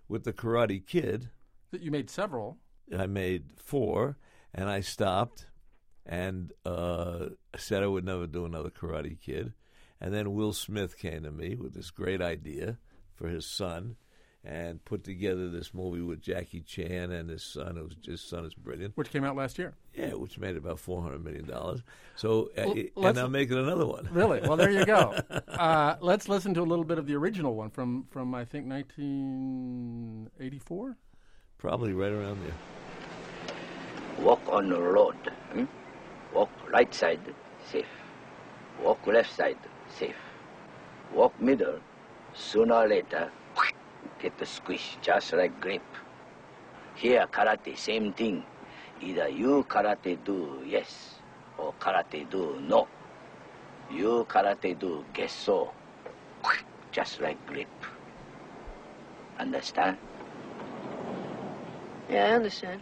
with the Karate Kid. You made several. I made 4, and I stopped and said I would never do another Karate Kid. And then Will Smith came to me with this great idea for his son and put together this movie with Jackie Chan and his son. His son is brilliant. Which came out last year. Yeah, which made about $400 million. So, and I'm making another one. Really? Well, there you go. Let's listen to a little bit of the original one from I think, 1984? Probably right around there. Walk on the road. Walk right side, safe. Walk left side, safe. Walk middle, sooner or later, get the squish, just like grape. Here, karate, same thing. Either you karate do yes, or karate do no. You karate do guess so, just like grape. Understand? Yeah, I understand.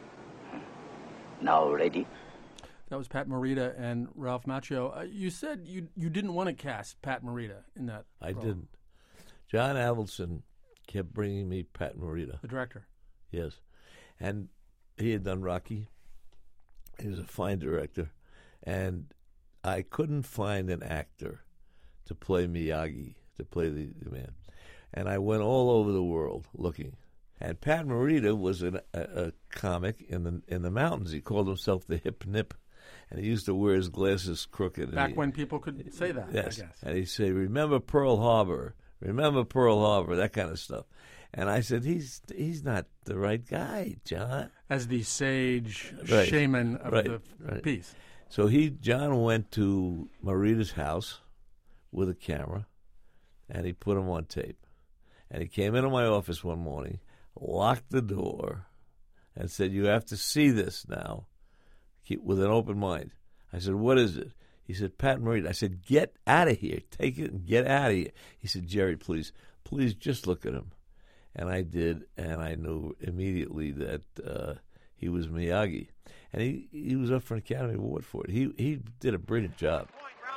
Now ready? That was Pat Morita and Ralph Macchio. You said you didn't want to cast Pat Morita in that I role. didn't. John Avildsen kept bringing me Pat Morita. The director. Yes. And he had done Rocky. He was a fine director. And I couldn't find an actor to play Miyagi, to play the man. And I went all over the world looking. And Pat Morita was a comic in the mountains. He called himself the Hip Nip. And he used to wear his glasses crooked. Back when people could say that, yes. I guess. And he'd say, remember Pearl Harbor, that kind of stuff. And I said, he's not the right guy, John. As the sage Right. shaman of Right. the Right. piece. So John went to Morita's house with a camera, and he put him on tape. And he came into my office one morning, locked the door, and said, you have to see this now. Keep with an open mind. I said, what is it? He said, Pat Morita. I said, get out of here. Take it and get out of here. He said, Jerry, please just look at him. And I did, and I knew immediately that he was Miyagi. And he was up for an Academy Award for it. He did a brilliant job.